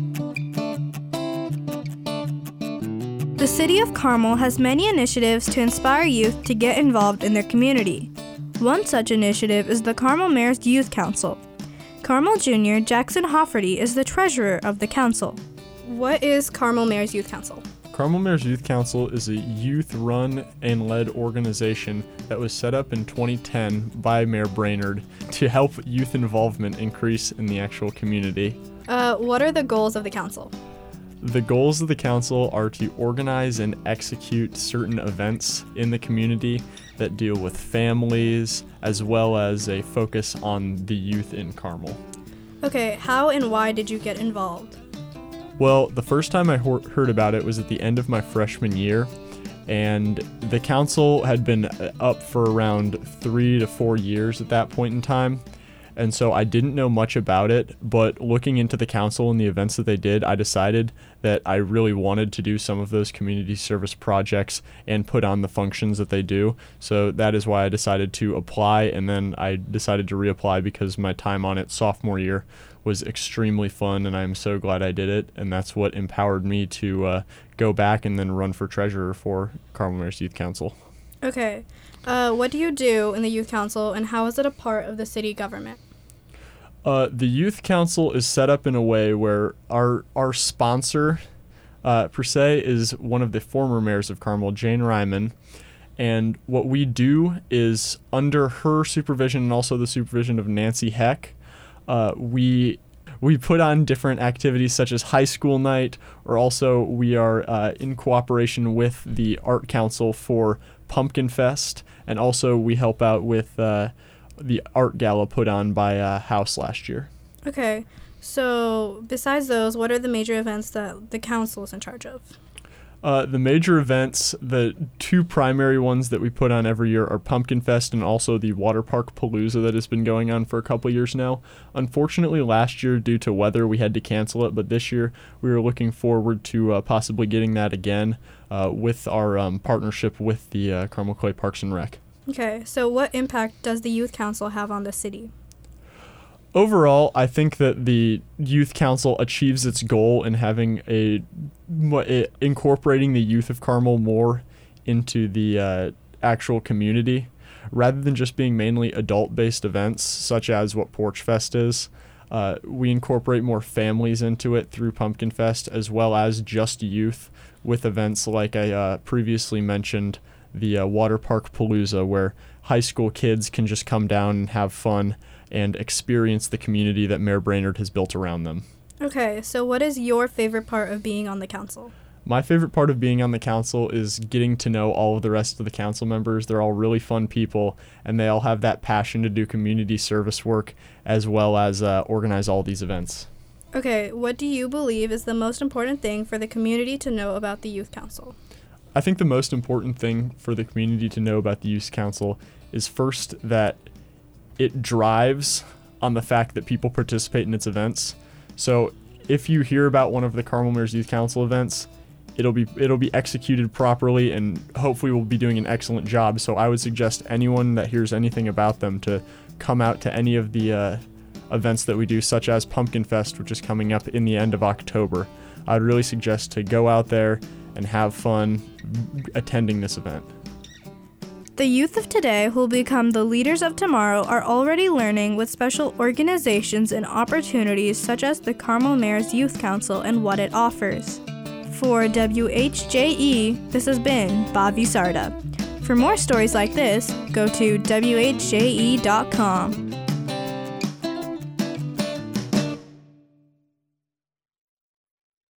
The City of Carmel has many initiatives to inspire youth to get involved in their community. One such initiative is the Carmel Mayor's Youth Council. Carmel Jr. Jackson Hofferty is the treasurer of the council. What is Carmel Mayor's Youth Council? Carmel Mayor's Youth Council is a youth-run and led organization that was set up in 2010 by Mayor Brainerd to help youth involvement increase in the actual community. What are the goals of the council? The goals of the council are to organize and execute certain events in the community that deal with families, as well as a focus on the youth in Carmel. Okay, how and why did you get involved? Well, the first time I heard about it was at the end of my freshman year, and the council had been up for around 3 to 4 years at that point in time. And so I didn't know much about it, but looking into the council and the events that they did, I decided that I really wanted to do some of those community service projects and put on the functions that they do. So that is why I decided to apply, and then I decided to reapply because my time on it sophomore year was extremely fun, and I'm so glad I did it. And that's what empowered me to go back and then run for treasurer for Carmel Mayor's Youth Council. Okay. What do you do in the Youth Council, and how is it a part of the city government? The Youth Council is set up in a way where our sponsor, per se, is one of the former mayors of Carmel, Jane Ryman. And what we do is, under her supervision and also the supervision of Nancy Heck, we put on different activities such as high school night, or also we are in cooperation with the Art Council for Pumpkin Fest, and also we help out with the art gala put on by House last year. Okay, so besides those, what are the major events that the council is in charge of? The major events, the two primary ones that we put on every year are Pumpkin Fest and also the Water Park Palooza that has been going on for a couple years now. Unfortunately, last year, due to weather, we had to cancel it, but this year we were looking forward to possibly getting that again with our partnership with the Carmel Clay Parks and Rec. Okay, so what impact does the Youth Council have on the city? Overall, I think that the Youth Council achieves its goal in having incorporating the youth of Carmel more into the actual community, rather than just being mainly adult-based events, such as what Porch Fest is. We incorporate more families into it through Pumpkin Fest, as well as just youth with events like I previously mentioned, the Water Park Palooza, where high school kids can just come down and have fun and experience the community that Mayor Brainerd has built around them. Okay, so what is your favorite part of being on the council? My favorite part of being on the council is getting to know all of the rest of the council members. They're all really fun people, and they all have that passion to do community service work as well as organize all these events. Okay, what do you believe is the most important thing for the community to know about the Youth Council? I think the most important thing for the community to know about the Youth Council is first that it drives on the fact that people participate in its events. So if you hear about one of the Carmel Mayor's Youth Council events, it'll be executed properly, and hopefully we'll be doing an excellent job. So I would suggest anyone that hears anything about them to come out to any of the events that we do, such as Pumpkin Fest, which is coming up in the end of October. I'd really suggest to go out there and have fun attending this event. The youth of today who will become the leaders of tomorrow are already learning with special organizations and opportunities such as the Carmel Mayor's Youth Council and what it offers. For WHJE, this has been Bobby Sarda. For more stories like this, go to WHJE.com.